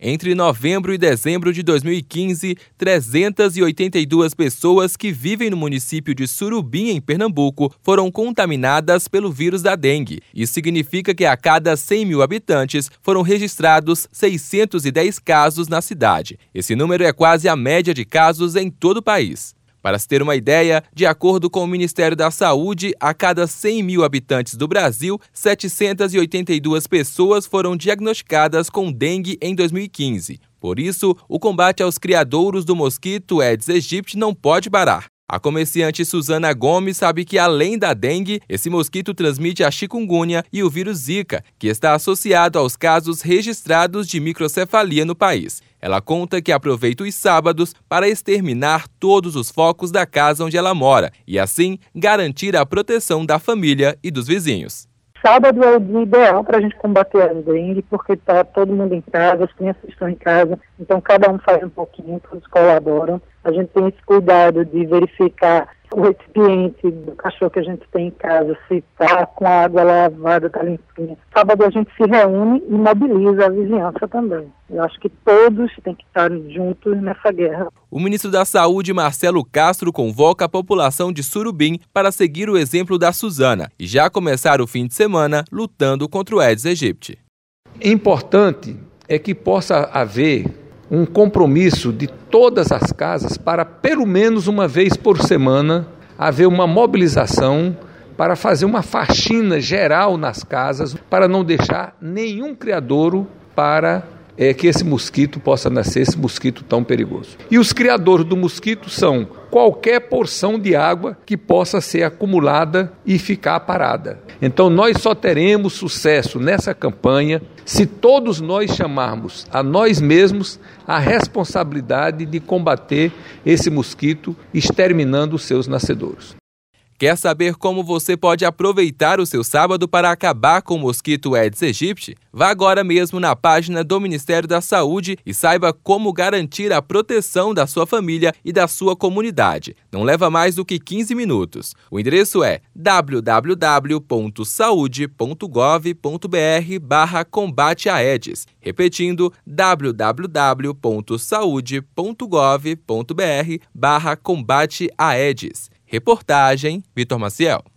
Entre novembro e dezembro de 2015, 382 pessoas que vivem no município de Surubim, em Pernambuco, foram contaminadas pelo vírus da dengue. Isso significa que a cada 100 mil habitantes foram registrados 610 casos na cidade. Esse número é quase a média de casos em todo o país. Para se ter uma ideia, de acordo com o Ministério da Saúde, a cada 100 mil habitantes do Brasil, 782 pessoas foram diagnosticadas com dengue em 2015. Por isso, o combate aos criadouros do mosquito Aedes aegypti não pode parar. A comerciante Suzana Gomes sabe que, além da dengue, esse mosquito transmite a chikungunya e o vírus Zika, que está associado aos casos registrados de microcefalia no país. Ela conta que aproveita os sábados para exterminar todos os focos da casa onde ela mora e, assim, garantir a proteção da família e dos vizinhos. Sábado é o dia ideal para a gente combater a dengue, porque está todo mundo em casa, as crianças estão em casa, então cada um faz um pouquinho, todos colaboram. A gente tem esse cuidado de verificar o recipiente do cachorro que a gente tem em casa, se está com a água lavada, está limpinha. Sábado a gente se reúne e mobiliza a vizinhança também. Eu acho que todos têm que estar juntos nessa guerra. O ministro da Saúde, Marcelo Castro, convoca a população de Surubim para seguir o exemplo da Suzana e já começar o fim de semana lutando contra o Aedes aegypti. Importante é que possa haver um compromisso de todas as casas para, pelo menos uma vez por semana, haver uma mobilização para fazer uma faxina geral nas casas, para não deixar nenhum criadouro para que esse mosquito possa nascer, esse mosquito tão perigoso. E os criadores do mosquito são qualquer porção de água que possa ser acumulada e ficar parada. Então nós só teremos sucesso nessa campanha se todos nós chamarmos a nós mesmos a responsabilidade de combater esse mosquito, exterminando os seus nascedouros. Quer saber como você pode aproveitar o seu sábado para acabar com o mosquito Aedes aegypti? Vá agora mesmo na página do Ministério da Saúde e saiba como garantir a proteção da sua família e da sua comunidade. Não leva mais do que 15 minutos. O endereço é www.saude.gov.br/combate a Aedes. Repetindo, www.saude.gov.br/combate a Aedes. Reportagem Vitor Maciel.